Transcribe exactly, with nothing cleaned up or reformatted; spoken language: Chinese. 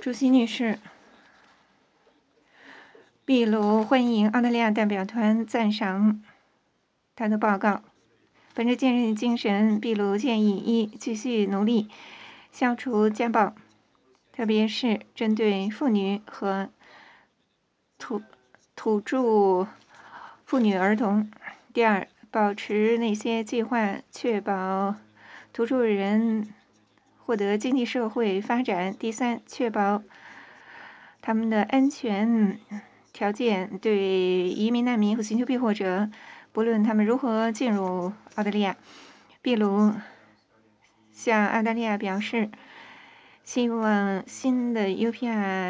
主席女士，秘鲁欢迎澳大利亚代表团赞赏他的报告。本着坚韧精神，秘鲁建议一继续努力消除家暴，特别是针对妇女和土土著妇女儿童。第二，保持那些计划，确保土著人获得经济社会发展。第三，确保他们的安全条件对移民、难民和寻求庇护者，不论他们如何进入澳大利亚。秘鲁向澳大利亚表示，希望新的 U P R